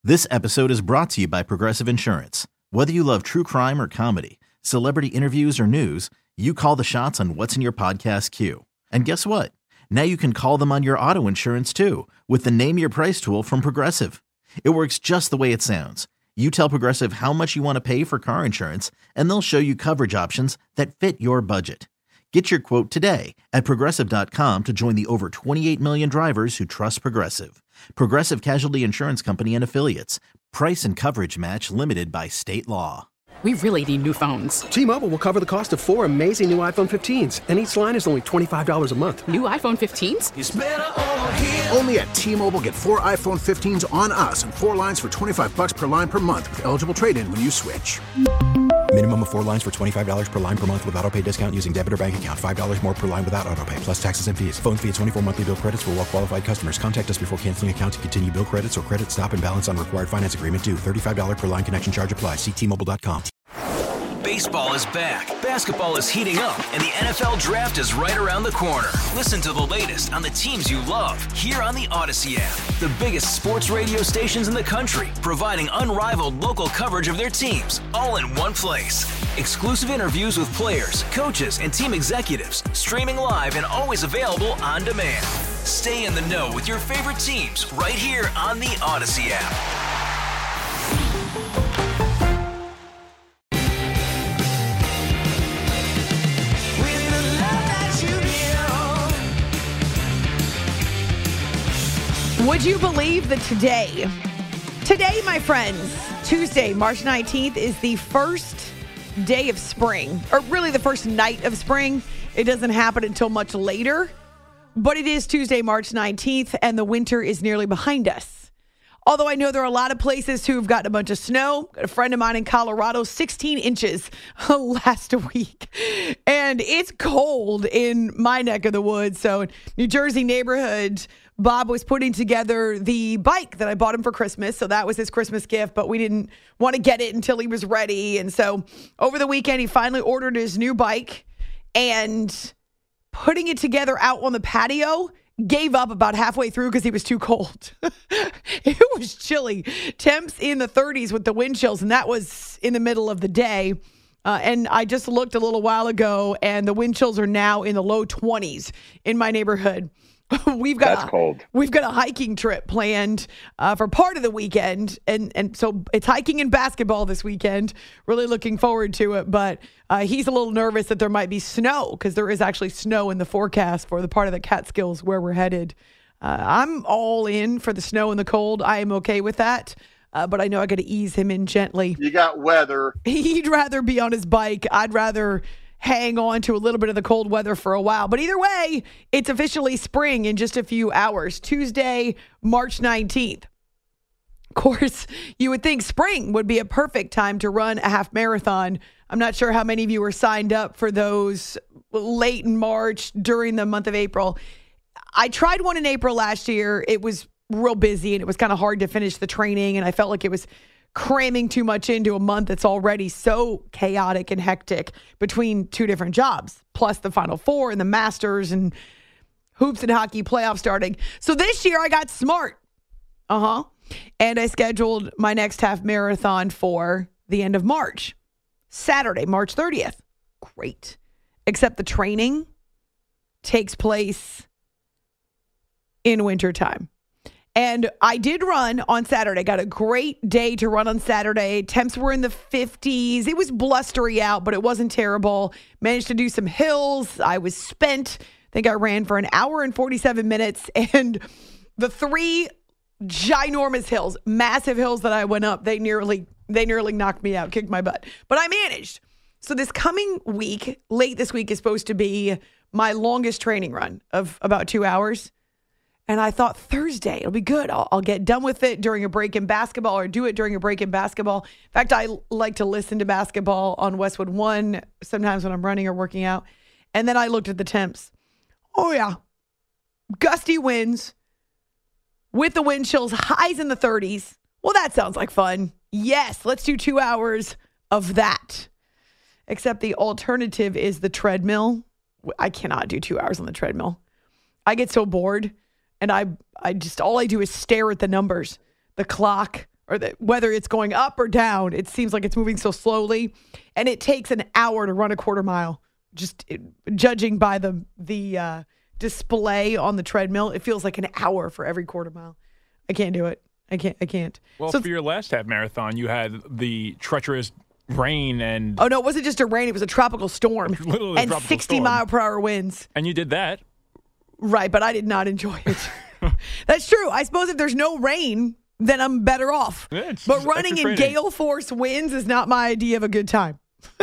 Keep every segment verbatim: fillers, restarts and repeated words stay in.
This episode is brought to you by Progressive Insurance. Whether you love true crime or comedy, celebrity interviews or news, you call the shots on what's in your podcast queue. And guess what? Now you can call them on your auto insurance too with the Name Your Price tool from Progressive. It works just the way it sounds. You tell Progressive how much you want to pay for car insurance, and they'll show you coverage options that fit your budget. Get your quote today at Progressive dot com to join the over twenty-eight million drivers who trust Progressive. Progressive Casualty Insurance Company and Affiliates. Price and coverage match limited by state law. We really need new phones. T-Mobile will cover the cost of four amazing new iPhone fifteens, and each line is only twenty-five dollars a month. New iPhone fifteens? It's better over here. Only at T-Mobile, get four iPhone fifteens on us and four lines for twenty-five bucks per line per month with eligible trade-in when you switch. Minimum of four lines for twenty-five dollars per line per month with autopay discount using debit or bank account. five dollars more per line without autopay, plus taxes and fees. Phone fee at twenty-four monthly bill credits for well-qualified customers. Contact us before canceling account to continue bill credits or credit stop and balance on required finance agreement due. thirty-five dollars per line connection charge applies. See T Mobile dot com. Baseball is back, basketball is heating up, and the N F L Draft is right around the corner. Listen to the latest on the teams you love here on the Odyssey app. The biggest sports radio stations in the country, providing unrivaled local coverage of their teams, all in one place. Exclusive interviews with players, coaches, and team executives, streaming live and always available on demand. Stay in the know with your favorite teams right here on the Odyssey app. Would you believe that today, today, my friends, Tuesday, March nineteenth, is the first day of spring, or really the first night of spring. It doesn't happen until much later, but it is Tuesday, March nineteenth, and the winter is nearly behind us. Although I know there are a lot of places who have gotten a bunch of snow. Got a friend of mine in Colorado, sixteen inches last week. And it's cold in my neck of the woods. So New Jersey neighborhood, Bob was putting together the bike that I bought him for Christmas. So that was his Christmas gift, but we didn't want to get it until he was ready. And so over the weekend, he finally ordered his new bike, and putting it together out on the patio, gave up about halfway through because he was too cold. It was chilly. Temps in the thirties with the wind chills, and that was in the middle of the day. Uh, and I just looked a little while ago, and the wind chills are now in the low twenties in my neighborhood. We've got That's a, cold. We've got a hiking trip planned uh, for part of the weekend, and and so it's hiking and basketball this weekend. Really looking forward to it, but uh, he's a little nervous that there might be snow, because there is actually snow in the forecast for the part of the Catskills where we're headed. Uh, I'm all in for the snow and the cold. I am okay with that, uh, but I know I got to ease him in gently. You got weather. He'd rather be on his bike. I'd rather hang on to a little bit of the cold weather for a while. But either way, it's officially spring in just a few hours. Tuesday, March nineteenth. Of course, you would think spring would be a perfect time to run a half marathon. I'm not sure how many of you were signed up for those late in March during the month of April. I tried one in April last year. It was real busy, and it was kind of hard to finish the training, and I felt like it was cramming too much into a month that's already so chaotic and hectic between two different jobs, plus the Final Four and the Masters and hoops and hockey playoffs starting. So this year I got smart. Uh-huh. And I scheduled my next half marathon for the end of March, Saturday, March thirtieth. Great. Except the training takes place in wintertime. And I did run on Saturday. Got a great day to run on Saturday. Temps were in the fifties. It was blustery out, but it wasn't terrible. Managed to do some hills. I was spent. I think I ran for an hour and forty-seven minutes. And the three ginormous hills, massive hills that I went up, they nearly they nearly knocked me out, kicked my butt. But I managed. So this coming week, late this week, is supposed to be my longest training run of about two hours. And I thought Thursday, it'll be good. I'll, I'll get done with it during a break in basketball, or do it during a break in basketball. In fact, I like to listen to basketball on Westwood One sometimes when I'm running or working out. And then I looked at the temps. Oh, yeah. Gusty winds with the wind chills, highs in the thirties. Well, that sounds like fun. Yes, let's do two hours of that. Except the alternative is the treadmill. I cannot do two hours on the treadmill. I get so bored. And I I just, all I do is stare at the numbers, the clock or the, whether it's going up or down, it seems like it's moving so slowly. And it takes an hour to run a quarter mile. Just it, judging by the the uh, display on the treadmill, it feels like an hour for every quarter mile. I can't do it. I can't. I can't. Well, so, for your last half marathon, you had the treacherous rain and oh no, it wasn't just a rain; it was a tropical storm literally and tropical sixty storm. mile per hour winds. And you did that, right? But I did not enjoy it. That's true. I suppose if there's no rain, then I'm better off. Yeah, but running in gale force winds is not my idea of a good time.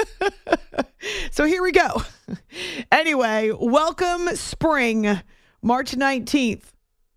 So here we go. Anyway, welcome spring, March nineteenth.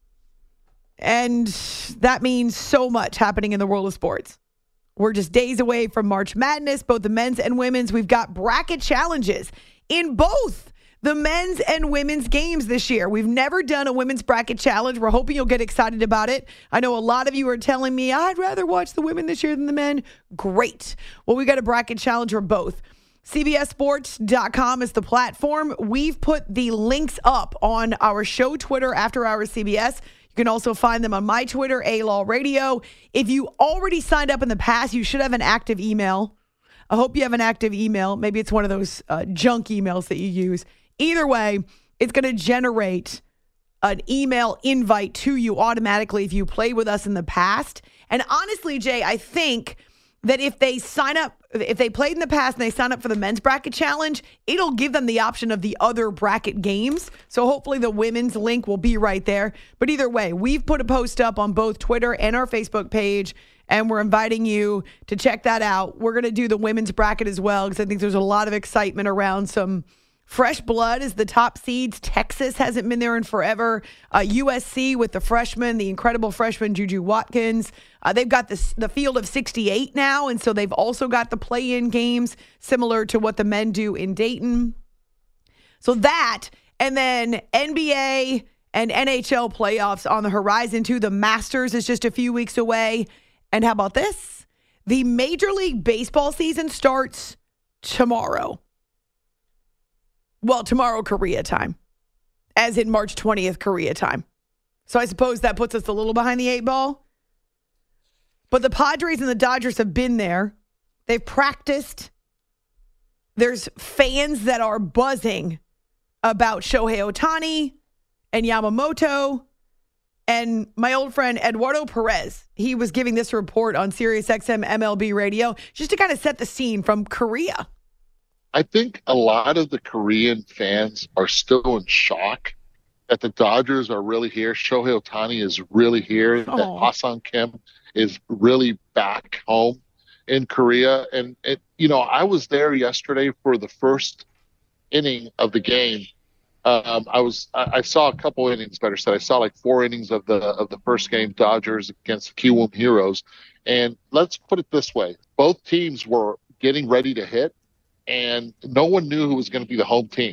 And that means so much happening in the world of sports. We're just days away from March Madness, both the men's and women's. We've got bracket challenges in both the men's and women's games this year. We've never done a women's bracket challenge. We're hoping you'll get excited about it. I know a lot of you are telling me, I'd rather watch the women this year than the men. Great. Well, we got a bracket challenge for both. C B S Sports dot com is the platform. We've put the links up on our show Twitter, After Hours C B S. You can also find them on my Twitter, A-Law Radio. If you already signed up in the past, you should have an active email. I hope you have an active email. Maybe it's one of those uh, junk emails that you use. Either way, it's going to generate an email invite to you automatically if you played with us in the past. And honestly, Jay, I think that if they sign up, if they played in the past and they sign up for the men's bracket challenge, it'll give them the option of the other bracket games. So hopefully the women's link will be right there. But either way, we've put a post up on both Twitter and our Facebook page, and we're inviting you to check that out. We're going to do the women's bracket as well because I think there's a lot of excitement around some fresh blood as the top seeds. Texas hasn't been there in forever. Uh, U S C with the freshman, the incredible freshman Juju Watkins. Uh, they've got this, the field of sixty-eight now, and so they've also got the play-in games similar to what the men do in Dayton. So that, and then N B A and N H L playoffs on the horizon too. The Masters is just a few weeks away. And how about this? The Major League Baseball season starts tomorrow. Well, tomorrow, Korea time, as in March twentieth, Korea time. So I suppose that puts us a little behind the eight ball. But the Padres and the Dodgers have been there. They've practiced. There's fans that are buzzing about Shohei Ohtani and Yamamoto. And my old friend Eduardo Perez, he was giving this report on Sirius X M M L B radio just to kind of set the scene from Korea. I think a lot of the Korean fans are still in shock that the Dodgers are really here. Shohei Ohtani is really here. Oh. That Ha-Seong Kim is really back home in Korea. And, it, you know, I was there yesterday for the first inning of the game. Um, I was I, I saw a couple innings, better said. I saw like four innings of the of the first game, Dodgers against the Kiwoom Heroes. And let's put it this way. Both teams were getting ready to hit, and no one knew who was going to be the home team.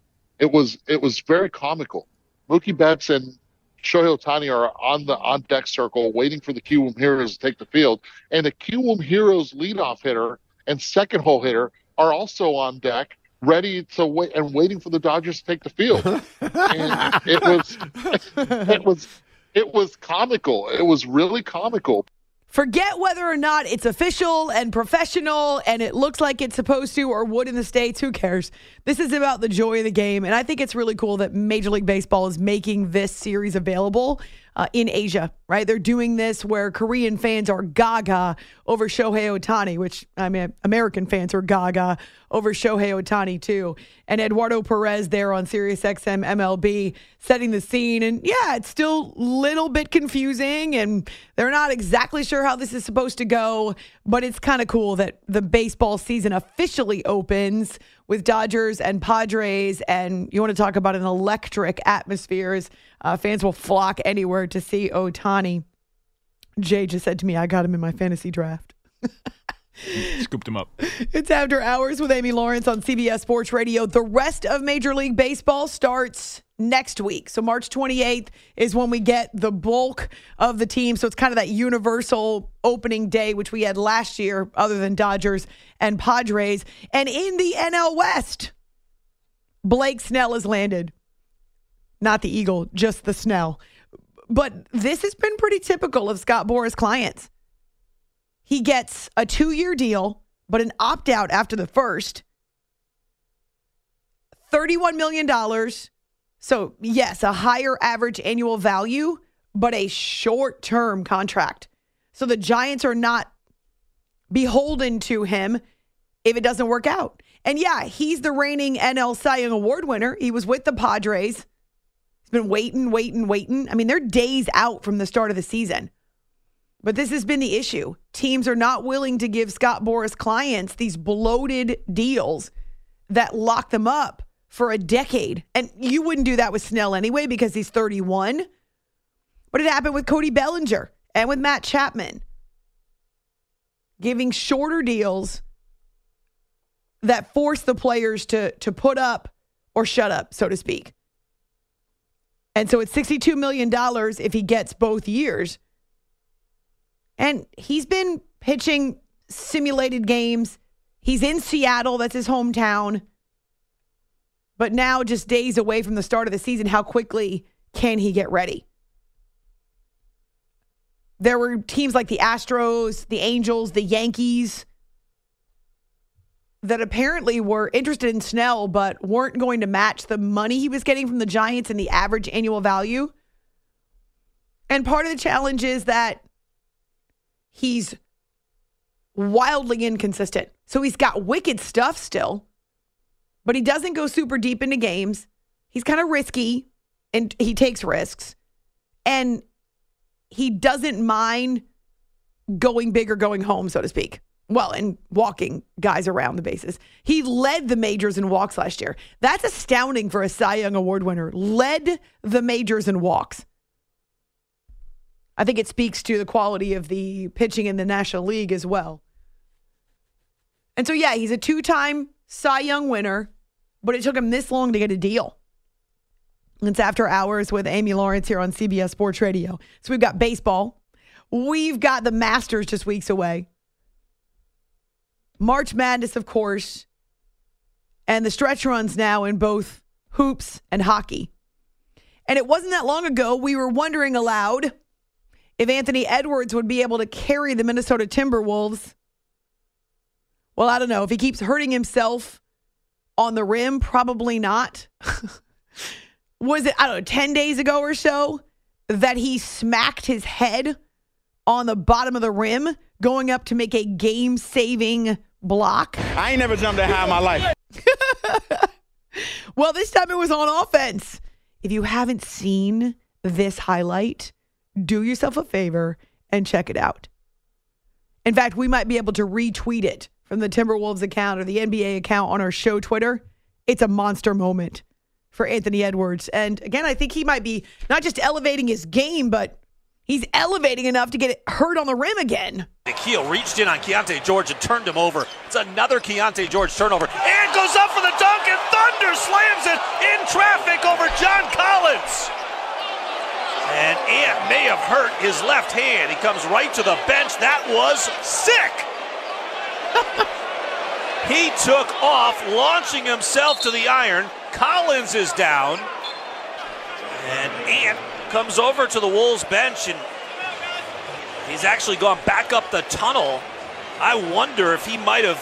It was it was very comical. Mookie Betts and Shohei Ohtani are on the on deck circle waiting for the Kiwoom Heroes to take the field, and the Kiwoom Heroes leadoff hitter and second hole hitter are also on deck, ready to wait and waiting for the Dodgers to take the field. And it was it was it was comical. It was really comical. Forget whether or not it's official and professional and it looks like it's supposed to or would in the States. Who cares? This is about the joy of the game. And I think it's really cool that Major League Baseball is making this series available uh, in Asia, right? They're doing this where Korean fans are gaga over Shohei Ohtani, which, I mean, American fans are gaga over Shohei Ohtani too. And Eduardo Perez there on Sirius X M M L B setting the scene. And yeah, it's still a little bit confusing and they're not exactly sure how this is supposed to go, but it's kind of cool that the baseball season officially opens with Dodgers and Padres. And you want to talk about an electric atmosphere. Uh, fans will flock anywhere to see Ohtani. Jay just said to me, I got him in my fantasy draft. Scooped him up. It's After Hours with Amy Lawrence on C B S Sports Radio. The rest of Major League Baseball starts next week. So March twenty-eighth is when we get the bulk of the team. So it's kind of that universal opening day, which we had last year, other than Dodgers and Padres. And in the N L West, Blake Snell has landed. Not the Eagle, just the Snell. But this has been pretty typical of Scott Boras' clients. he gets a two-year deal, but an opt-out after the first. thirty-one million dollars. So, yes, a higher average annual value, but a short-term contract. So the Giants are not beholden to him if it doesn't work out. And yeah, he's the reigning N L Cy Young Award winner. He was with the Padres. He's been waiting, waiting, waiting. I mean, they're days out from the start of the season. But this has been the issue. Teams are not willing to give Scott Boras clients these bloated deals that lock them up for a decade. And you wouldn't do that with Snell anyway because he's thirty-one. But it happened with Cody Bellinger and with Matt Chapman. Giving shorter deals that force the players to, to put up or shut up, so to speak. And so it's sixty-two million dollars if he gets both years. And he's been pitching simulated games. He's in Seattle. That's his hometown. But now, just days away from the start of the season, how quickly can he get ready? There were teams like the Astros, the Angels, the Yankees that apparently were interested in Snell, but weren't going to match the money he was getting from the Giants and the average annual value. And part of the challenge is that he's wildly inconsistent. So he's got wicked stuff still, but he doesn't go super deep into games. He's kind of risky, and he takes risks. And he doesn't mind going big or going home, so to speak. Well, and walking guys around the bases. He led the majors in walks last year. That's astounding for a Cy Young Award winner. Led the majors in walks. I think it speaks to the quality of the pitching in the National League as well. And so, yeah, he's a two-time Cy Young winner, but it took him this long to get a deal. It's After Hours with Amy Lawrence here on C B S Sports Radio. So we've got baseball. We've got the Masters just weeks away. March Madness, of course. And the stretch runs now in both hoops and hockey. And it wasn't that long ago we were wondering aloud if Anthony Edwards would be able to carry the Minnesota Timberwolves. Well, I don't know. If he keeps hurting himself on the rim, probably not. Was it, I don't know, ten days ago or so that he smacked his head on the bottom of the rim going up to make a game-saving block? I ain't never jumped that high in my life. Well, this time it was on offense. If you haven't seen this highlight, do yourself a favor and check it out. In fact, we might be able to retweet it from the Timberwolves account or the N B A account on our show Twitter. It's a monster moment for Anthony Edwards. And again, I think he might be not just elevating his game, but he's elevating enough to get it hurt on the rim again. Nikhil reached in on Keontae George and turned him over. It's another Keontae George turnover. And goes up for the dunk, and Thunder slams it in traffic over John Collins. And Ant may have hurt his left hand. He comes right to the bench. That was sick. He took off, launching himself to the iron. Collins is down. And Ant comes over to the Wolves bench, and he's actually gone back up the tunnel. I wonder if he might have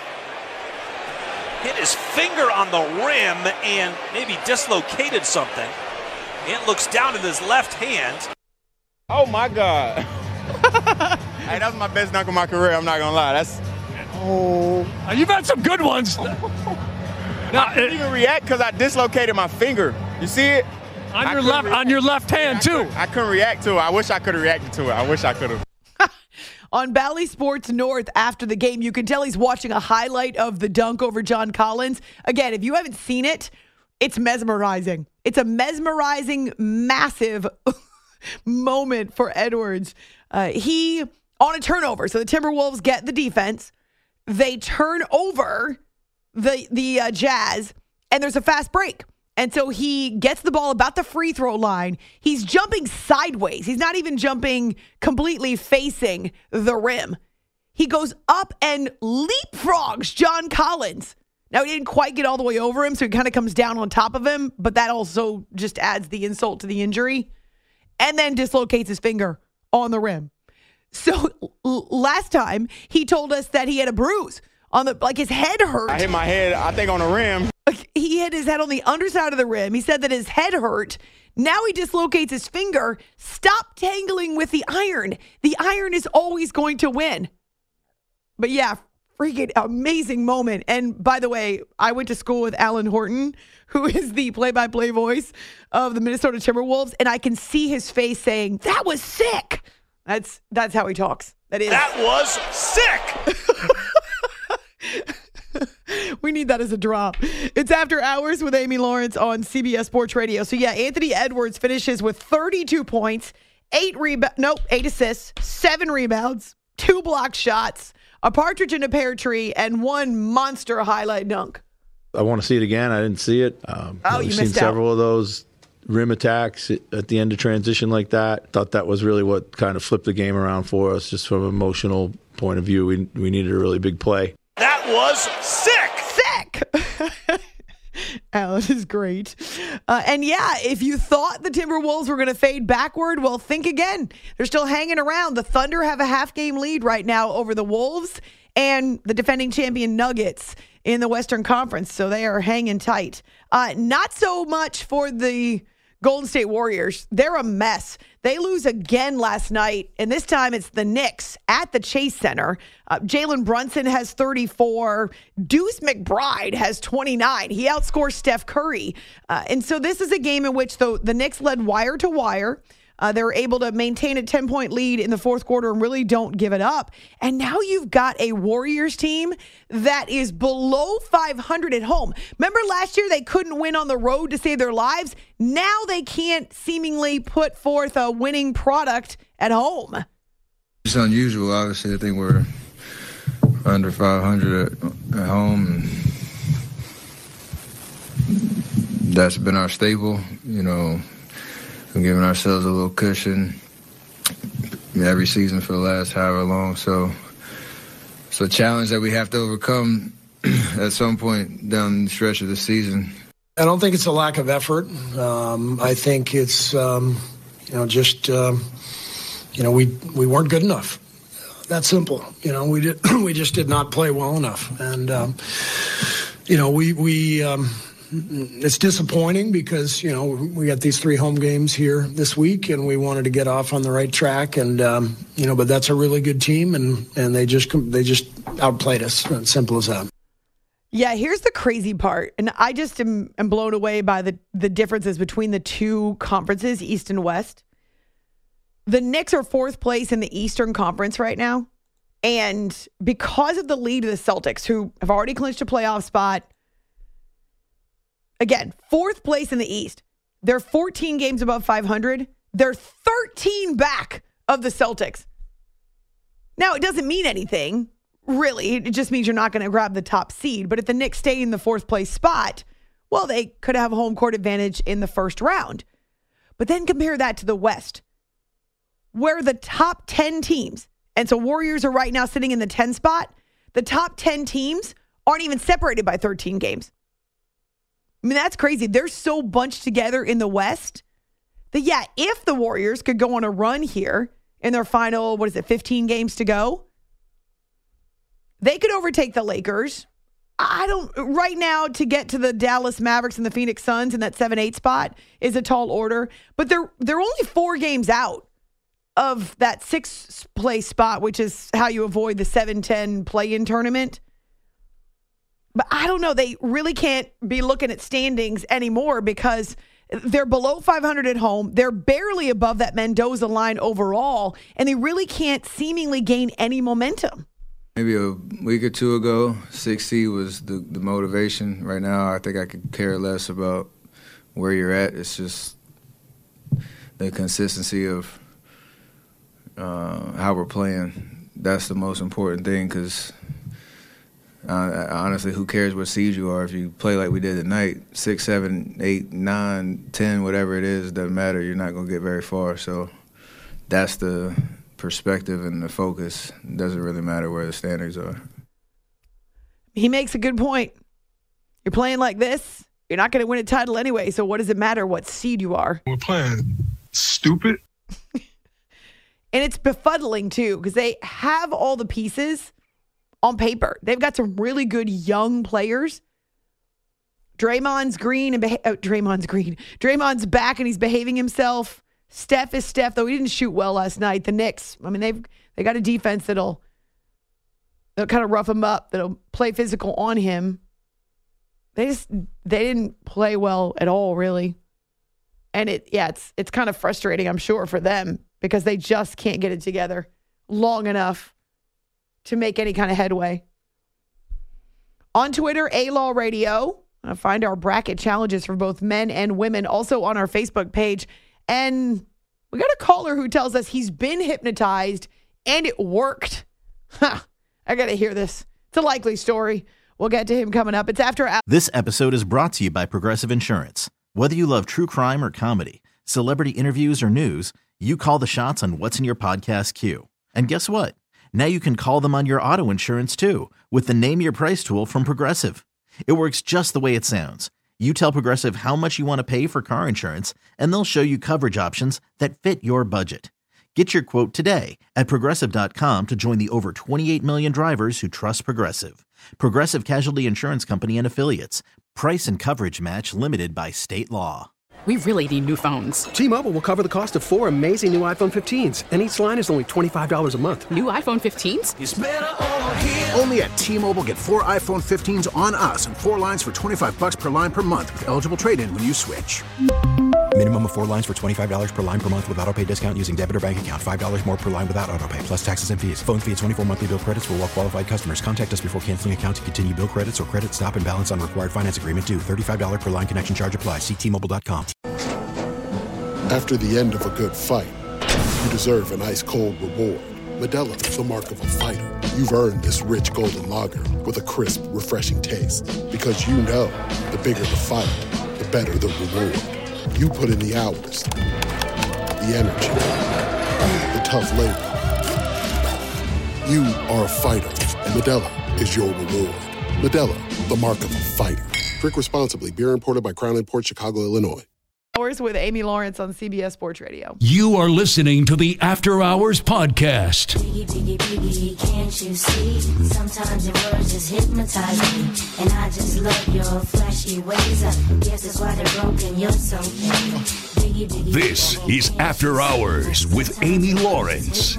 hit his finger on the rim and maybe dislocated something. Ant looks down at his left hand. Oh, my God. Hey, that's my best dunk of my career. I'm not going to lie. That's, oh. You've had some good ones. Now, I didn't even react because I dislocated my finger. You see it? On your left, on your left hand, yeah, I too. Couldn't, I couldn't react to it. I wish I could have reacted to it. I wish I could have. On Bally Sports North after the game, you can tell he's watching a highlight of the dunk over John Collins. Again, if you haven't seen it, it's mesmerizing. It's a mesmerizing, massive moment for Edwards. Uh, he, on a turnover, so the Timberwolves get the defense. They turn over the, the uh, Jazz, and there's a fast break. And so he gets the ball about the free throw line. He's jumping sideways. He's not even jumping completely facing the rim. He goes up and leapfrogs John Collins. Now, he didn't quite get all the way over him, so he kind of comes down on top of him, but that also just adds the insult to the injury. And then dislocates his finger on the rim. So l- last time he told us that he had a bruise on the, like his head hurt. I hit my head, I think, on the rim. He hit his head on the underside of the rim. He said that his head hurt. Now he dislocates his finger. Stop tangling with the iron. The iron is always going to win. But yeah, freaking amazing moment. And by the way, I went to school with Alan Horton, who is the play-by-play voice of the Minnesota Timberwolves, and I can see his face saying, "That was sick." That's that's how he talks. That is. That was sick. We need that as a drop. It's After Hours with Amy Lawrence on C B S Sports Radio. So yeah, Anthony Edwards finishes with thirty-two points, eight rebounds, nope, eight assists, seven rebounds, two block shots, a partridge in a pear tree, and one monster highlight dunk. I want to see it again. I didn't see it. Um, oh, we've you seen missed several out. of those rim attacks at the end of transition like that. Thought that was really what kind of flipped the game around for us, just from an emotional point of view. We we needed a really big play. That was sick. Sick. Alan is great. Uh, and yeah, if you thought the Timberwolves were going to fade backward, well, think again. They're still hanging around. The Thunder have a half game lead right now over the Wolves and the defending champion Nuggets in the Western Conference. So they are hanging tight. Uh, not so much for the Golden State Warriors. They're a mess. They lose again last night, and this time it's the Knicks at the Chase Center. Uh, Jalen Brunson has thirty-four. Deuce McBride has twenty-nine. He outscores Steph Curry. Uh, and so this is a game in which the, the Knicks led wire to wire. Uh, they were able to maintain a ten-point lead in the fourth quarter and really don't give it up. And now you've got a Warriors team that is below five hundred at home. Remember last year they couldn't win on the road to save their lives? Now they can't seemingly put forth a winning product at home. It's unusual. Obviously, I think we're under five hundred at, at home. And that's been our staple, you know. We're giving ourselves a little cushion every season for the last however long. So it's a challenge that we have to overcome at some point down the stretch of the season. I don't think it's a lack of effort. Um, I think it's, um, you know, just, um, you know, we we weren't good enough. That simple. You know, we did we just did not play well enough. And, um, you know, we, we um, it's disappointing because, you know, we got these three home games here this week and we wanted to get off on the right track. And, um, you know, but that's a really good team and, and they just they just outplayed us. Simple as that. Yeah, here's the crazy part. And I just am, am blown away by the, the differences between the two conferences, East and West. The Knicks are fourth place in the Eastern Conference right now. And because of the lead of the Celtics, who have already clinched a playoff spot, again, fourth place in the East. They're fourteen games above five hundred. They're thirteen back of the Celtics. Now, it doesn't mean anything, really. It just means you're not going to grab the top seed. But if the Knicks stay in the fourth place spot, well, they could have a home court advantage in the first round. But then compare that to the West, where the top ten teams, and so Warriors are right now sitting in the ten spot, the top ten teams aren't even separated by thirteen games. I mean, that's crazy. They're so bunched together in the West that, yeah, if the Warriors could go on a run here in their final, what is it, fifteen games to go, they could overtake the Lakers. I don't, right now, to get to the Dallas Mavericks and the Phoenix Suns in that seven eight spot is a tall order, but they're they're only four games out of that sixth place spot, which is how you avoid the seven ten play-in tournament. But I don't know. They really can't be looking at standings anymore because they're below five hundred at home. They're barely above that Mendoza line overall, and they really can't seemingly gain any momentum. Maybe a week or two ago, six seed was the, the motivation. Right now, I think I could care less about where you're at. It's just the consistency of uh, how we're playing. That's the most important thing because Uh, honestly, who cares what seed you are? If you play like we did tonight, six, seven, eight, nine, ten, whatever it is, doesn't matter. You're not going to get very far. So that's the perspective and the focus. It doesn't really matter where the standings are. He makes a good point. You're playing like this, you're not going to win a title anyway, so what does it matter what seed you are? We're playing stupid. And it's befuddling, too, because they have all the pieces on paper. They've got some really good young players. Draymond's green and beha- oh, Draymond's green. Draymond's back and he's behaving himself. Steph is Steph, though he didn't shoot well last night. The Knicks, I mean, they've they got a defense that'll, that'll kind of rough him up, that'll play physical on him. They just they didn't play well at all, really. And it yeah, it's it's kind of frustrating, I'm sure, for them because they just can't get it together long enough to make any kind of headway. On Twitter, A-Law Radio. Uh, find our bracket challenges for both men and women, also on our Facebook page. And we got a caller who tells us he's been hypnotized and it worked. Ha! I got to hear this. It's a likely story. We'll get to him coming up. It's after. This episode is brought to you by Progressive Insurance. Whether you love true crime or comedy, celebrity interviews or news, you call the shots on what's in your podcast queue. And guess what? Now you can call them on your auto insurance too with the Name Your Price tool from Progressive. It works just the way it sounds. You tell Progressive how much you want to pay for car insurance, and they'll show you coverage options that fit your budget. Get your quote today at Progressive dot com to join the over twenty-eight million drivers who trust Progressive. Progressive Casualty Insurance Company and Affiliates. Price and coverage match limited by state law. We really need new phones. T-Mobile will cover the cost of four amazing new iPhone fifteens, and each line is only twenty-five dollars a month. New iPhone fifteens? It's better over here. Only at T-Mobile, get four iPhone fifteens on us and four lines for twenty-five bucks per line per month with eligible trade-in when you switch. Minimum of four lines for twenty-five dollars per line per month with autopay discount using debit or bank account. five dollars more per line without autopay, plus taxes and fees. Phone fee at twenty-four monthly bill credits for well-qualified customers. Contact us before canceling account to continue bill credits or credit stop and balance on required finance agreement due. thirty-five dollars per line connection charge applies. See T Mobile dot com. After the end of a good fight, you deserve an ice-cold reward. Modelo is the mark of a fighter. You've earned this rich golden lager with a crisp, refreshing taste. Because you know, the bigger the fight, the better the reward. You put in the hours, the energy, the tough labor. You are a fighter, and Modelo is your reward. Modelo, the mark of a fighter. Drink responsibly. Beer imported by Crown Imports, Chicago, Illinois. Hours with Amy Lawrence on C B S Sports Radio. You are listening to the After Hours Podcast. Biggie, biggie, biggie, can't you see? Sometimes your words just hypnotize me. And I just love your flashy ways. I guess that's why they're broken. You're so biggie, biggie, This is After Hours with Amy Lawrence.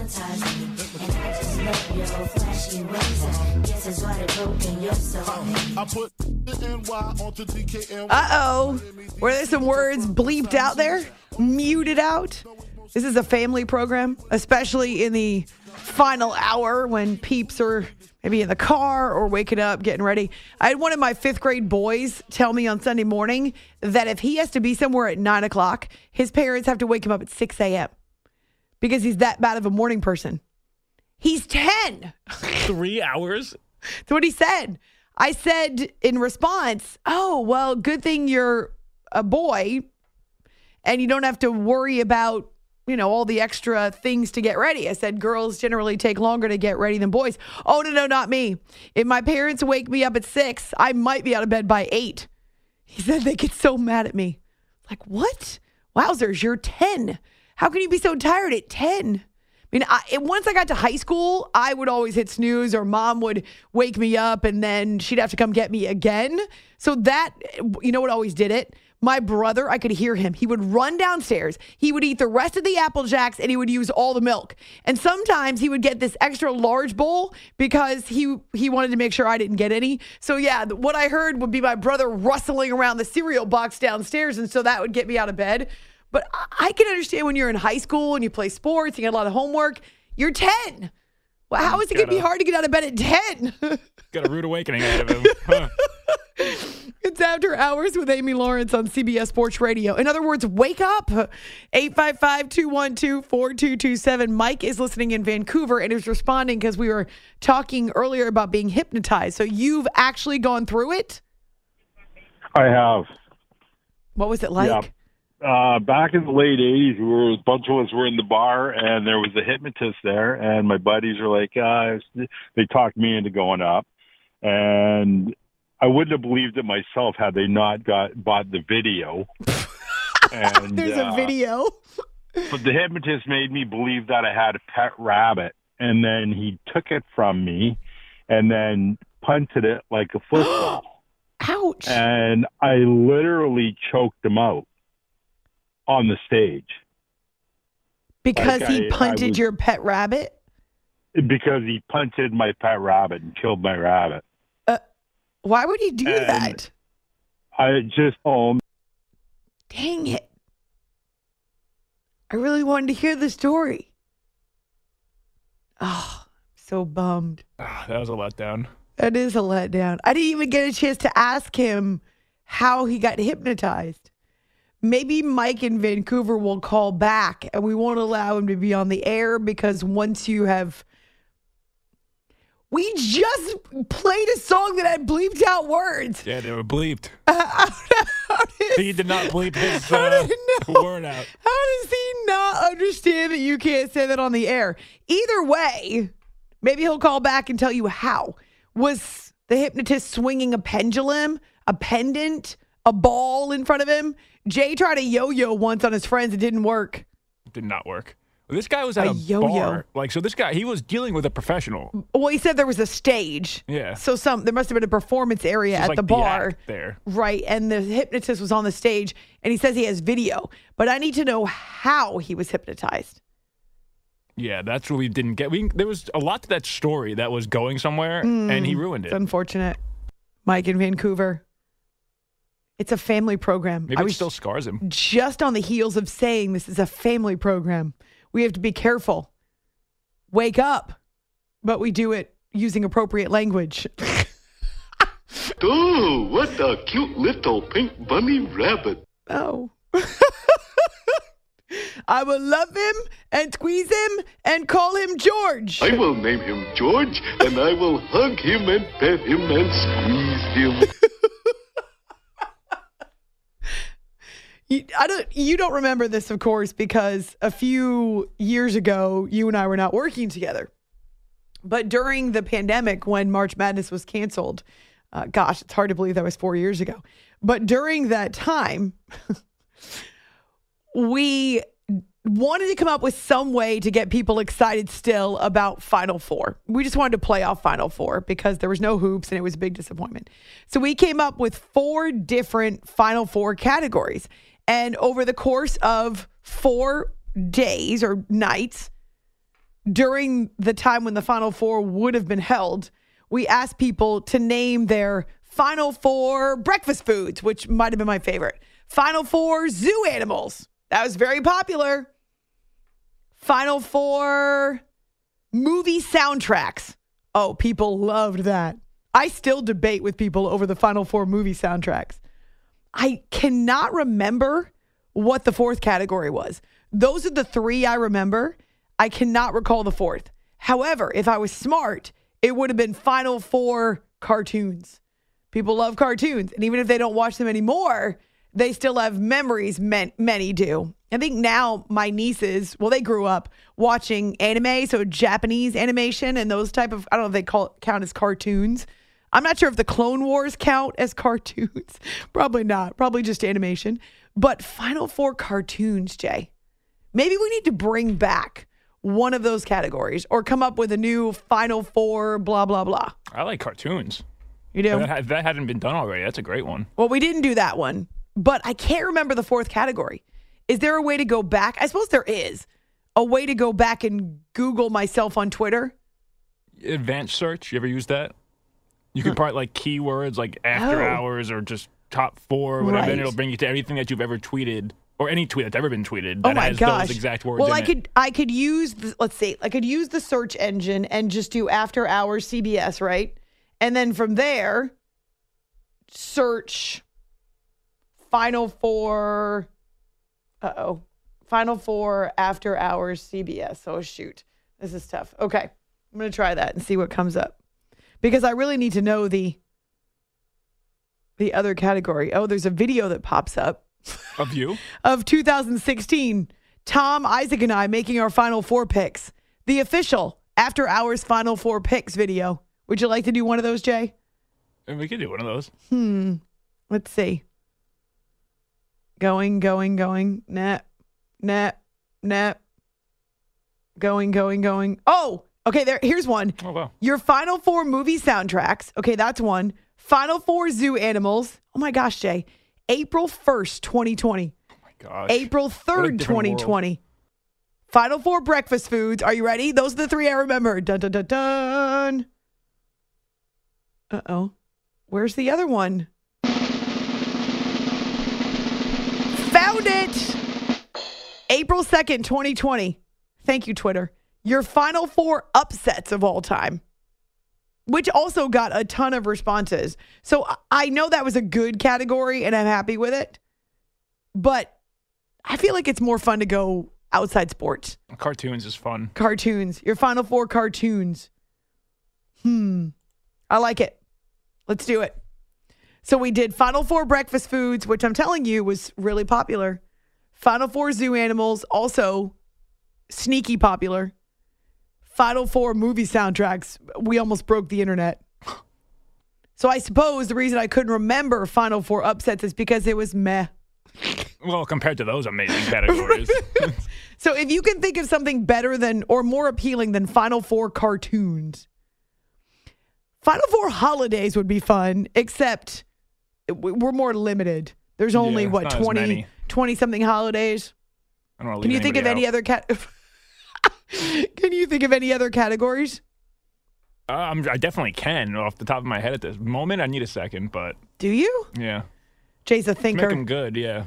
Uh-oh. Were there some words bleeped out there? Muted out? This is a family program, especially in the final hour when peeps are maybe in the car or waking up, getting ready. I had one of my fifth grade boys tell me on Sunday morning that if he has to be somewhere at nine o'clock, his parents have to wake him up at six a.m. because he's that bad of a morning person. He's ten. Three hours? That's what he said. I said in response, oh, well, good thing you're a boy and you don't have to worry about, you know, all the extra things to get ready. I said girls generally take longer to get ready than boys. Oh, no, no, not me. If my parents wake me up at six, I might be out of bed by eight. He said they get so mad at me. Like, what? Wowzers, you're ten. How can you be so tired at ten? I mean, I, once I got to high school, I would always hit snooze or mom would wake me up and then she'd have to come get me again. So that, you know what always did it? My brother, I could hear him. He would run downstairs. He would eat the rest of the Apple Jacks and he would use all the milk. And sometimes he would get this extra large bowl because he he wanted to make sure I didn't get any. So yeah, what I heard would be my brother rustling around the cereal box downstairs. And so that would get me out of bed. But I can understand when you're in high school and you play sports, you get a lot of homework, you're ten. Well, how is it going to be hard to get out of bed at ten? Got a rude awakening out of him. Huh. It's After Hours with Amy Lawrence on C B S Sports Radio. In other words, wake up. eight five five, two one two, four two two seven. Mike is listening in Vancouver and is responding because we were talking earlier about being hypnotized. So you've actually gone through it? I have. What was it like? Yeah. Uh, back in the late eighties, we were, a bunch of us were in the bar, and there was a hypnotist there, and my buddies were like, uh, they talked me into going up, and I wouldn't have believed it myself had they not got bought the video. And there's uh, a video. but the hypnotist made me believe that I had a pet rabbit, and then he took it from me and then punted it like a football. Ouch. And I literally choked him out on the stage. Because Like, he I- punted I was- your pet rabbit? Because he punted my pet rabbit and killed my rabbit. Uh, why would he do And that? I just, oh, Dang it. I really wanted to hear the story. Oh, so bummed. Ah, that was a letdown. That is a letdown. I didn't even get a chance to ask him how he got hypnotized. Maybe Mike in Vancouver will call back and we won't allow him to be on the air because once you have. We just played a song that had bleeped out words. Yeah, they were bleeped. Uh, he did not bleep his How uh, did he know? word out. How does he not understand that you can't say that on the air? Either way, maybe he'll call back and tell you how. Was the hypnotist swinging a pendulum, a pendant, a ball in front of him? Jay tried a yo-yo once on his friends. It didn't work. Did not work. Well, this guy was at A a, yo-yo. bar. Like, so this guy, he was dealing with a professional. Well, he said there was a stage. Yeah. So some there must have been a performance area Just at like the bar. act there. Right. And the hypnotist was on the stage and he says he has video. But I need to know how he was hypnotized. Yeah, that's what we didn't get. We There was a lot to that story that was going somewhere, and he ruined It's it. unfortunate. Mike in Vancouver. It's a family program. Maybe I it was still scars him. just on the heels of saying this is a family program. We have to be careful. Wake up. But we do it using appropriate language. Oh, what a cute little pink bunny rabbit. Oh. I will love him and squeeze him and call him George. I will name him George, and I will hug him and pet him and squeeze him. You, I don't. You don't remember this, of course, because a few years ago, you and I were not working together. But during the pandemic, when March Madness was canceled, uh, gosh, it's hard to believe that was four years ago. But during that time, we wanted to come up with some way to get people excited still about Final Four. We just wanted to play off Final Four because there was no hoops and it was a big disappointment. So we came up with four different Final Four categories. And over the course of four days or nights, during the time when the Final Four would have been held, we asked people to name their Final Four breakfast foods, which might have been my favorite. Final Four zoo animals. That was very popular. Final Four movie soundtracks. Oh, people loved that. I still debate with people over the Final Four movie soundtracks. I cannot remember what the fourth category was. Those are the three I remember. I cannot recall the fourth. However, if I was smart, it would have been Final Four cartoons. People love cartoons. And even if they don't watch them anymore, they still have memories. Men- many do. I think now my nieces, well, they grew up watching anime, so Japanese animation and those type of, I don't know if they call count as cartoons. I'm not sure if the Clone Wars count as cartoons. Probably not. Probably just animation. But Final Four cartoons, Jay. Maybe we need to bring back one of those categories or come up with a new Final Four blah, blah, blah. I like cartoons. You do? That, had- that hadn't been done already. That's a great one. Well, we didn't do that one. But I can't remember the fourth category. Is there a way to go back? I suppose there is. A way to go back and Google myself on Twitter? Advanced search. You ever use that? You can part like keywords like after Oh. hours or just top four or whatever, Right. and it'll bring you to everything that you've ever tweeted or any tweet that's ever been tweeted Oh that my has gosh! those exact words well, in I it. could I could use the, let's see, I could use the search engine and just do after hours C B S, right? And then from there, search Final Four. Uh oh, Final Four after hours C B S. Oh shoot, this is tough. Okay, I'm gonna try that and see what comes up because I really need to know the the other category. Oh, there's a video that pops up. Of you? Of two thousand sixteen, Tom, Isaac, and I making our Final Four picks. The official After Hours Final Four picks video. Would you like to do one of those, Jay? And we could do one of those. Hmm. Let's see. Going, going, going. Nah. Nah. nah. Going, going, going. Oh, okay, there. Here's one. Oh, wow. Your Final Four movie soundtracks. Okay, that's one. Final Four zoo animals. Oh, my gosh, Jay. April first, twenty twenty. Oh, my gosh. April third, twenty twenty. World. Final Four breakfast foods. Are you ready? Those are the three I remember. Dun, dun, dun, dun. Uh-oh. Where's the other one? Found it. April second, twenty twenty. Thank you, Twitter. Your Final Four upsets of all time, which also got a ton of responses. So I know that was a good category, and I'm happy with it. But I feel like it's more fun to go outside sports. Cartoons is fun. Cartoons. Your Final Four cartoons. Hmm. I like it. Let's do it. So we did Final Four breakfast foods, which I'm telling you was really popular. Final Four zoo animals, also sneaky popular. Final Four movie soundtracks. We almost broke the internet. So I suppose the reason I couldn't remember Final Four upsets is because it was meh. Well, compared to those amazing categories. So if you can think of something better than or more appealing than Final Four cartoons, Final Four holidays would be fun, except we're more limited. There's only, yeah, what, twenty, twenty-something holidays? I don't know. Can you think of any other cat? Can you think of any other categories? Uh, I'm, I definitely can off the top of my head at this moment. I need a second, but do you? Yeah. Jay's a thinker. Make them good, yeah.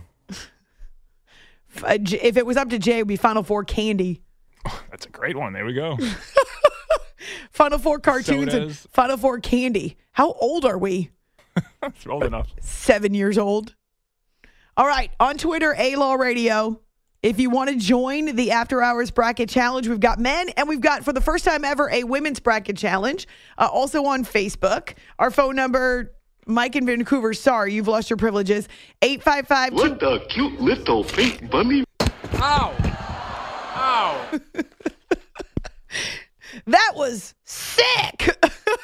If it was up to Jay, it would be Final Four candy. Oh, that's a great one. There we go. Final Four cartoons Sodas. And Final Four candy. How old are we? It's old enough. Seven years old. All right. On Twitter, A-Law Radio. If you want to join the After Hours Bracket Challenge, we've got men and we've got, for the first time ever, a women's bracket challenge. Uh, also on Facebook. Our phone number, Mike in Vancouver. Sorry, you've lost your privileges. eight five five What a cute little pink bunny. Ow. Ow. That was sick.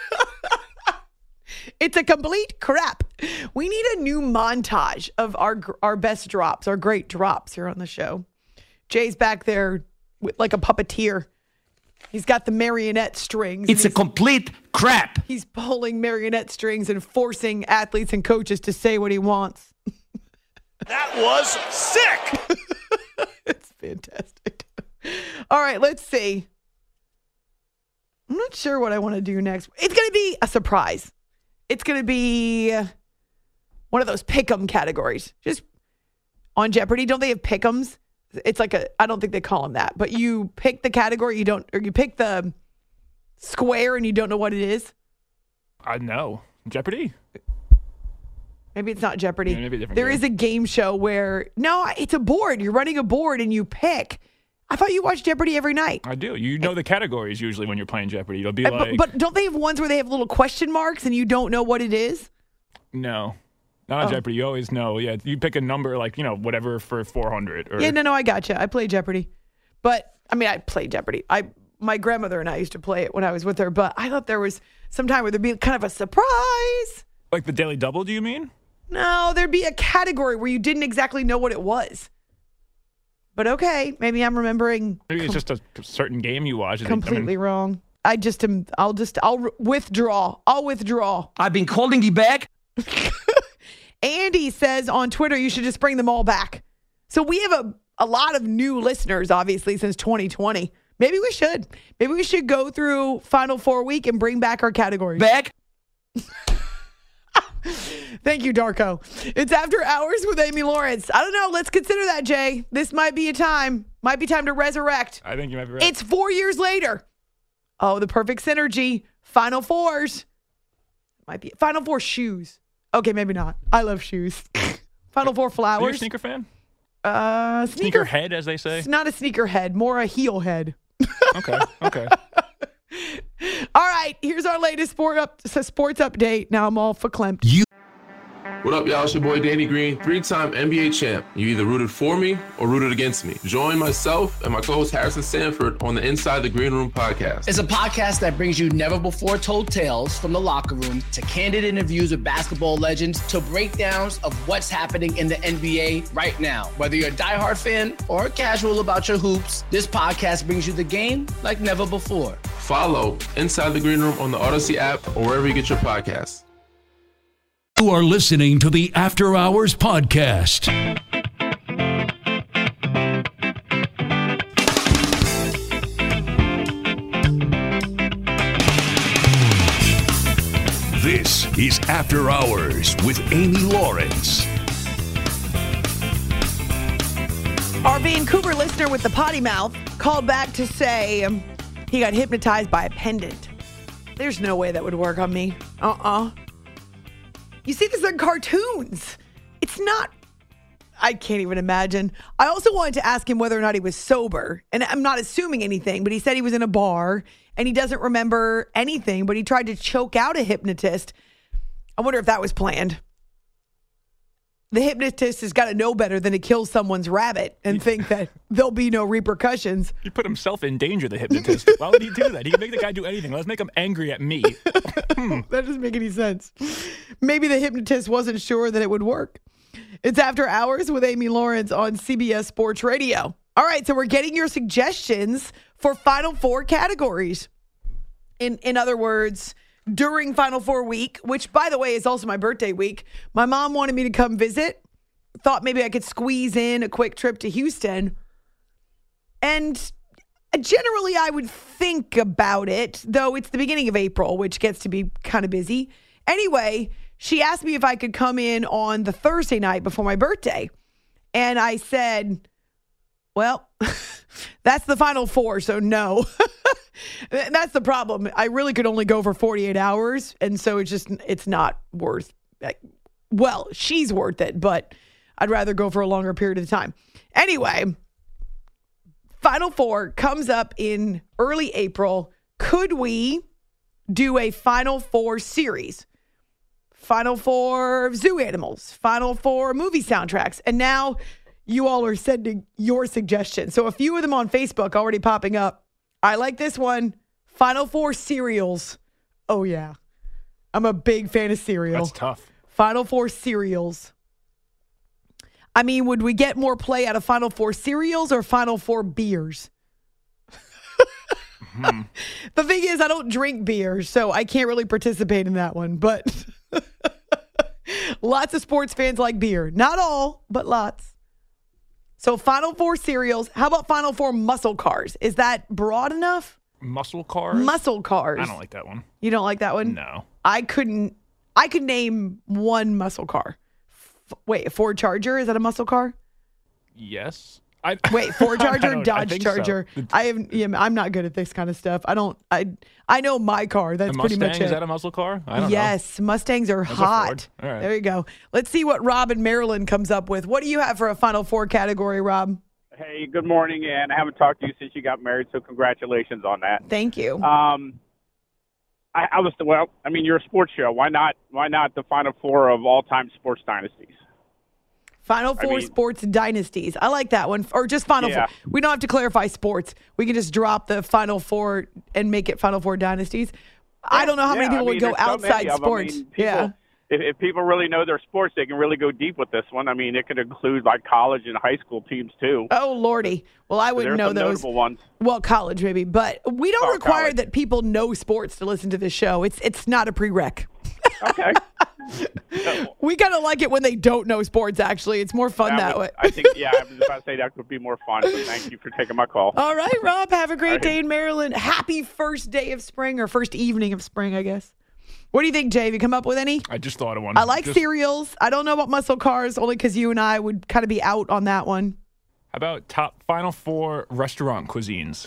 It's a complete crap. We need a new montage of our our best drops, our great drops here on the show. Jay's back there with, like a puppeteer. He's got the marionette strings. It's a complete crap. He's pulling marionette strings and forcing athletes and coaches to say what he wants. That was sick. It's fantastic. All right, let's see. I'm not sure what I want to do next. It's going to be a surprise. It's going to be one of those pick'em categories. Just on Jeopardy, don't they have pick'ems? It's like a, I don't think they call them that, but you pick the category, you don't, or you pick the square and you don't know what it is. I know. Jeopardy? Maybe it's not Jeopardy. Yeah, maybe a different there game. is a game show where, no, it's a board. You're running a board and you pick. I thought you watched Jeopardy every night. I do. You know the categories usually when you're playing Jeopardy. It'll be Uh, like... But, but don't they have ones where they have little question marks and you don't know what it is? No. Not on Oh. Jeopardy. You always know. Yeah, you pick a number like, you know, whatever for four hundred. Or... Yeah, no, no, I gotcha. I play Jeopardy. But, I mean, I play Jeopardy. I My grandmother and I used to play it when I was with her, but I thought there was some time where there'd be kind of a surprise. Like the Daily Double, do you mean? No, there'd be a category where you didn't exactly know what it was. But okay, maybe I'm remembering. Maybe it's just a certain game you watch. Completely I mean, wrong. I just am, I'll just, I'll re- withdraw. I'll withdraw. I've been holding you back. Andy says on Twitter, you should just bring them all back. So we have a, a lot of new listeners, obviously, since twenty twenty. Maybe we should. Maybe we should go through Final Four week and bring back our categories. Back. Thank you, Darko. It's After Hours with Amy Lawrence. I don't know. Let's consider that, Jay. This might be a time. Might be time to resurrect. I think you might be right. It's four years later. Oh, the perfect synergy. Final Fours. Might be Final Four shoes. Okay, maybe not. I love shoes. Final Four flowers. Are you a sneaker fan? Uh, sneaker, sneaker head, as they say. It's not a sneaker head, more a heel head. Okay. Okay. All right. Here's our latest sport up, sports update. Now I'm all verklempt. You. What up, y'all? It's your boy Danny Green, three-time N B A champ. You either rooted for me or rooted against me. Join myself and my co-host Harrison Sanford on the Inside the Green Room podcast. It's a podcast that brings you never-before-told tales from the locker room to candid interviews with basketball legends to breakdowns of what's happening in the N B A right now. Whether you're a diehard fan or casual about your hoops, this podcast brings you the game like never before. Follow Inside the Green Room on the Odyssey app or wherever you get your podcasts. You are listening to the After Hours Podcast. This is After Hours with Amy Lawrence. Our Vancouver listener with the potty mouth called back to say um, he got hypnotized by a pendant. There's no way that would work on me. Uh-uh. You see this in cartoons. It's not, I can't even imagine. I also wanted to ask him whether or not he was sober. And I'm not assuming anything, but he said he was in a bar and he doesn't remember anything, but he tried to choke out a hypnotist. I wonder if that was planned. The hypnotist has got to know better than to kill someone's rabbit and think that there'll be no repercussions. He put himself in danger, the hypnotist. Why would he do that? He can make the guy do anything. Let's make him angry at me. That doesn't make any sense. Maybe the hypnotist wasn't sure that it would work. It's After Hours with Amy Lawrence on C B S Sports Radio. All right, so we're getting your suggestions for Final Four categories. In, in other words, during Final Four week, which, by the way, is also my birthday week, my mom wanted me to come visit. Thought maybe I could squeeze in a quick trip to Houston. And generally, I would think about it, though it's the beginning of April, which gets to be kind of busy. Anyway, she asked me if I could come in on the Thursday night before my birthday. And I said, well, that's the Final Four, so no. That's the problem. I really could only go for forty-eight hours, and so it's just, it's not worth it. Well, she's worth it, but I'd rather go for a longer period of time. Anyway, Final Four comes up in early April. Could we do a Final Four series? Final Four zoo animals, Final Four movie soundtracks, and now you all are sending your suggestions. So a few of them on Facebook already popping up. I like this one. Final Four cereals. Oh, yeah. I'm a big fan of cereal. That's tough. Final Four cereals. I mean, would we get more play out of Final Four cereals or Final Four beers? hmm. The thing is, I don't drink beer, so I can't really participate in that one. But lots of sports fans like beer. Not all, but lots. So Final Four cereals. How about Final Four muscle cars? Is that broad enough? Muscle cars? Muscle cars. I don't like that one. You don't like that one? No. I couldn't. I could name one muscle car. F- wait, a Ford Charger? Is that a muscle car? Yes. I, Wait, Ford Charger, I Dodge I Charger. So. I have. Yeah, I'm not good at this kind of stuff. I don't. I. I know my car. That's Mustang, pretty much it. Is that a muscle car? I don't yes, know. Mustangs are That's hot. All right. There you go. Let's see what Rob in Maryland comes up with. What do you have for a Final Four category, Rob? Hey, good morning, and I haven't talked to you since you got married, so congratulations on that. Thank you. Um, I, I was well. I mean, you're a sports show. Why not? Why not the Final Four of all-time sports dynasties? Final Four I mean, sports dynasties. I like that one. Or just Final yeah. Four. We don't have to clarify sports. We can just drop the Final Four and make it Final Four dynasties. Yeah, I don't know how yeah, many people I mean, would go so outside sports. sports. I mean, people, yeah. If, if people really know their sports, they can really go deep with this one. I mean, it could include like college and high school teams too. Oh, Lordy. Well, I wouldn't so know those. Notable ones. Well, college maybe, but we don't oh, require college. that people know sports to listen to this show. It's it's not a prereq. Okay. We kind of like it when they don't know sports, actually. It's more fun that, that would, way. I think, yeah, I was about to say that would be more fun, but thank you for taking my call. All right, Rob, have a great right. day in Maryland. Happy first day of spring, or first evening of spring, I guess. What do you think, Jay? Have you come up with any? I just thought of one. I like just, cereals. I don't know about muscle cars, only because you and I would kind of be out on that one. How about top Final Four restaurant cuisines?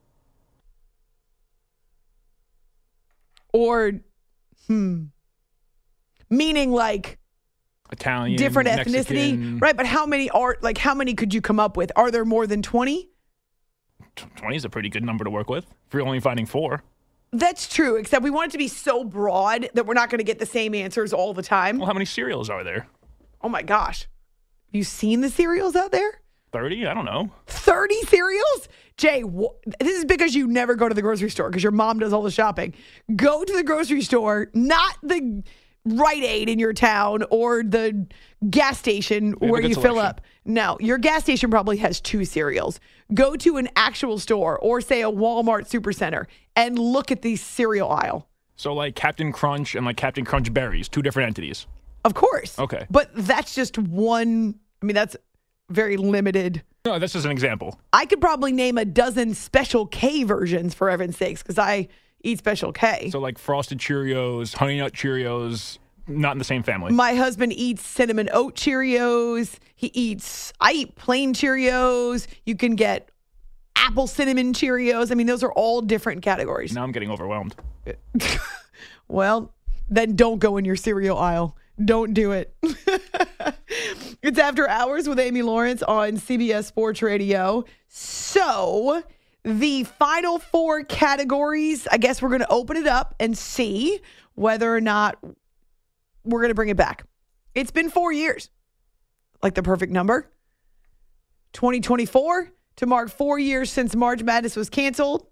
Or, hmm. Meaning like Italian, different Mexican. ethnicity, right? But how many are like how many could you come up with? Are there more than twenty? twenty is a pretty good number to work with if you're only finding four. That's true, except we want it to be so broad that we're not going to get the same answers all the time. Well, how many cereals are there? Oh, my gosh. Have you seen the cereals out there? thirty? I don't know. thirty cereals? Jay, wh- this is because you never go to the grocery store because your mom does all the shopping. Go to the grocery store, not the Rite Aid in your town or the gas station where you fill up. No, your gas station probably has two cereals. Go to an actual store or say a Walmart Supercenter and look at the cereal aisle. So like Captain Crunch and like Captain Crunch Berries, two different entities. Of course. Okay. But that's just one. I mean, that's very limited. No, that's just an example. I could probably name a dozen Special K versions, for heaven's sakes, because I eat Special K. So like Frosted Cheerios, Honey Nut Cheerios, not in the same family. My husband eats Cinnamon Oat Cheerios. He eats, I eat plain Cheerios. You can get Apple Cinnamon Cheerios. I mean, those are all different categories. Now I'm getting overwhelmed. Well, then don't go in your cereal aisle. Don't do it. It's After Hours with Amy Lawrence on C B S Sports Radio. So the final four categories, I guess we're going to open it up and see whether or not we're going to bring it back. It's been four years, like the perfect number. twenty twenty-four to mark four years since March Madness was canceled.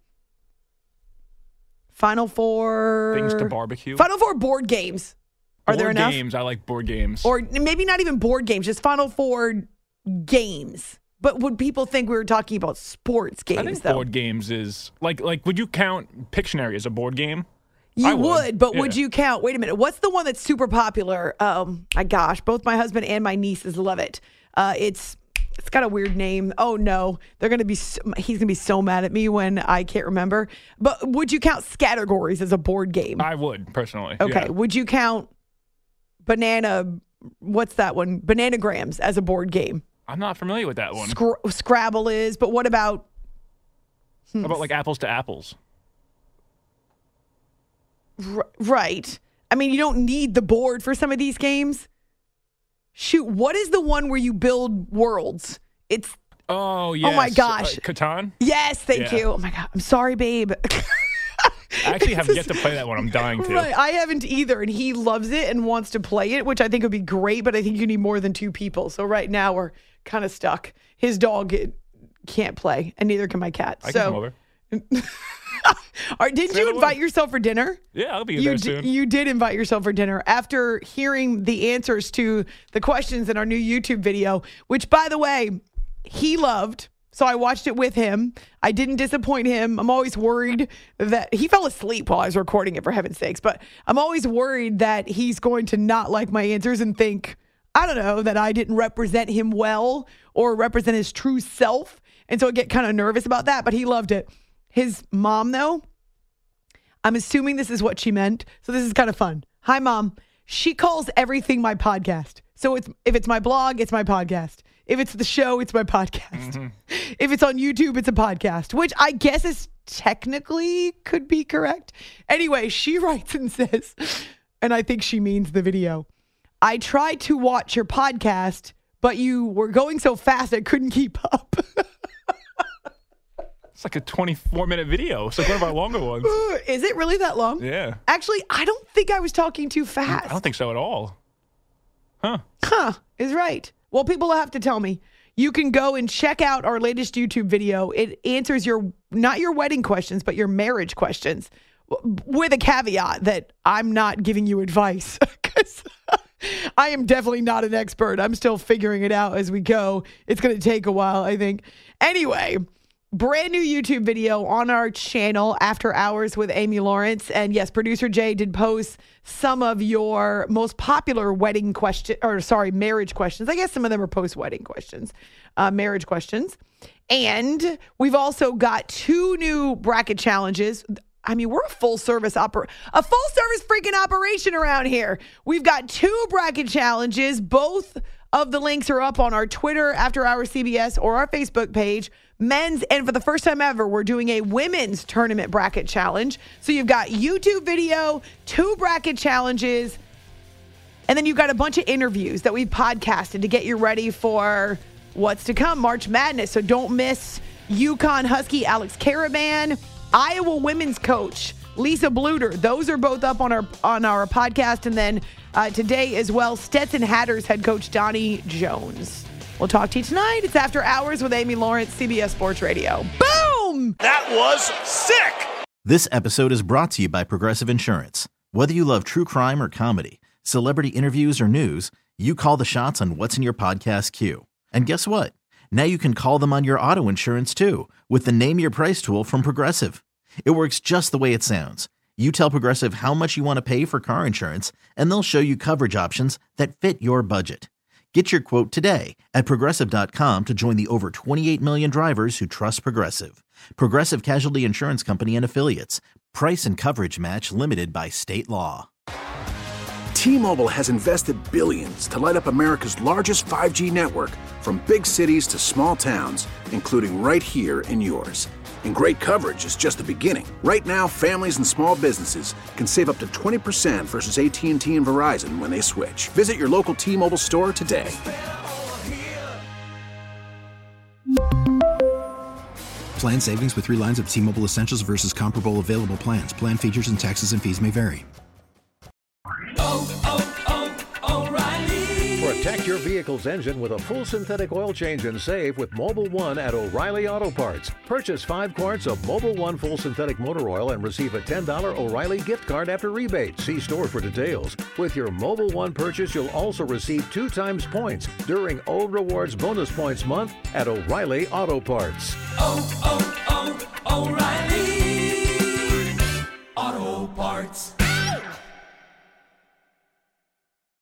Final four. Things to barbecue. Final four board games. Are board there enough? games. I like board games. Or maybe not even board games, just Final Four games. But would people think we were talking about sports games, I think though? board games is like like. Would you count Pictionary as a board game? You I would, would, but yeah. would you count? Wait a minute. What's the one that's super popular? Um, my gosh, both my husband and my nieces love it. Uh, it's it's got a weird name. Oh no, they're gonna be. So, he's gonna be so mad at me when I can't remember. But would you count Scattergories as a board game? I would personally. Okay. Yeah. Would you count Banana? What's that one? Bananagrams as a board game? I'm not familiar with that one. Scr- Scrabble is, but what about? How about like Apples to Apples? R- right. I mean, you don't need the board for some of these games. Shoot, what is the one where you build worlds? It's Oh yes. Oh my gosh. Uh, Catan? Yes, thank Yeah. you. Oh my God. I'm sorry, babe. I actually have yet to play that one. I'm dying to. Right, I haven't either, and he loves it and wants to play it, which I think would be great, but I think you need more than two people. So right now we're kind of stuck. His dog can't play, and neither can my cat. I so, can come over. All right, did Say you the invite word. yourself for dinner? Yeah, I'll be You there d- soon. you did invite yourself for dinner after hearing the answers to the questions in our new YouTube video, which, by the way, he loved. So I watched it with him. I didn't disappoint him. I'm always worried that he fell asleep while I was recording it, for heaven's sakes. But I'm always worried that he's going to not like my answers and think, I don't know, that I didn't represent him well or represent his true self. And so I get kind of nervous about that, but he loved it. His mom, though, I'm assuming this is what she meant. So this is kind of fun. Hi, Mom. She calls everything my podcast. So it's if it's my blog, it's my podcast. If it's the show, it's my podcast. Mm-hmm. If it's on YouTube, it's a podcast, which I guess is technically could be correct. Anyway, she writes and says, and I think she means the video, I tried to watch your podcast, but you were going so fast I couldn't keep up. It's like a twenty-four minute video. It's like one of our longer ones. Is it really that long? Yeah. Actually, I don't think I was talking too fast. I don't think so at all. Huh. Huh, is right. Well, people will have to tell me. You can go and check out our latest YouTube video. It answers your, not your wedding questions, but your marriage questions, w- with a caveat that I'm not giving you advice, because I am definitely not an expert. I'm still figuring it out as we go. It's going to take a while, I think. Anyway, brand new YouTube video on our channel, After Hours with Amy Lawrence. And yes, producer Jay did post some of your most popular wedding question, or sorry, marriage questions. I guess some of them are post-wedding questions, uh, marriage questions. And we've also got two new bracket challenges. I mean, we're a full service oper- a full service freaking operation around here. We've got two bracket challenges. Both of the links are up on our Twitter, After Hours C B S, or our Facebook page. Men's, and for the first time ever, we're doing a women's tournament bracket challenge. So you've got YouTube video, two bracket challenges, and then you've got a bunch of interviews that we've podcasted to get you ready for what's to come, March Madness. So don't miss UConn Husky Alex Caravan, Iowa women's coach Lisa Bluter. Those are both up on our on our podcast. And then uh, today as well, Stetson Hatters head coach Donnie Jones. We'll talk to you tonight. It's After Hours with Amy Lawrence, C B S Sports Radio. Boom! That was sick! This episode is brought to you by Progressive Insurance. Whether you love true crime or comedy, celebrity interviews or news, you call the shots on what's in your podcast queue. And guess what? Now you can call them on your auto insurance too with the Name Your Price tool from Progressive. It works just the way it sounds. You tell Progressive how much you want to pay for car insurance, and they'll show you coverage options that fit your budget. Get your quote today at Progressive dot com to join the over twenty-eight million drivers who trust Progressive. Progressive Casualty Insurance Company and Affiliates. Price and coverage match limited by state law. T-Mobile has invested billions to light up America's largest five G network, from big cities to small towns, including right here in yours. And great coverage is just the beginning. Right now, families and small businesses can save up to twenty percent versus A T and T and Verizon when they switch. Visit your local T-Mobile store today. Plan savings with three lines of T-Mobile Essentials versus comparable available plans. Plan features and taxes and fees may vary. Oh, oh, oh, O'Reilly. Protect your vehicle's engine with a full synthetic oil change and save with Mobile One at O'Reilly Auto Parts. Purchase five quarts of Mobile One full synthetic motor oil and receive a ten dollars O'Reilly gift card after rebate. See store for details. With your Mobile One purchase, you'll also receive two times points during O Rewards Bonus Points Month at O'Reilly Auto Parts. Oh, oh, oh, O'Reilly Auto Parts.